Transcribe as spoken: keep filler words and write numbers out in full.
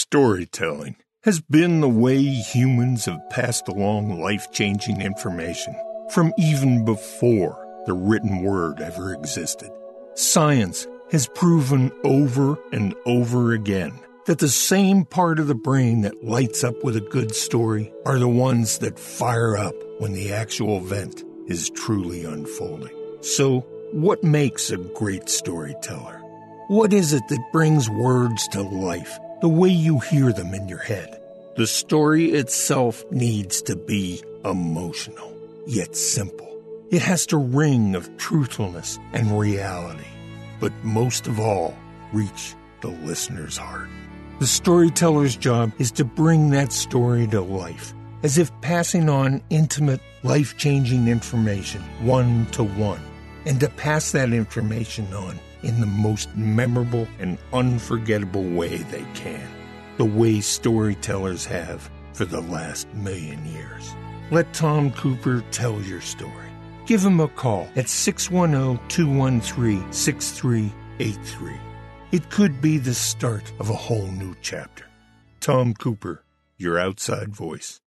Storytelling has been the way humans have passed along life-changing information from even before the written word ever existed. Science has proven over and over again that the same part of the brain that lights up with a good story are the ones that fire up when the actual event is truly unfolding. So, what makes a great storyteller? What is it that brings words to life the way you hear them in your head? The story itself needs to be emotional, yet simple. It has to ring of truthfulness and reality, but most of all, reach the listener's heart. The storyteller's job is to bring that story to life, as if passing on intimate, life-changing information one to one, and to pass that information on in the most memorable and unforgettable way they can, the way storytellers have for the last million years. Let Tom Cooper tell your story. Give him a call at six one zero, two one three, six three eight three. It could be the start of a whole new chapter. Tom Cooper, your outside voice.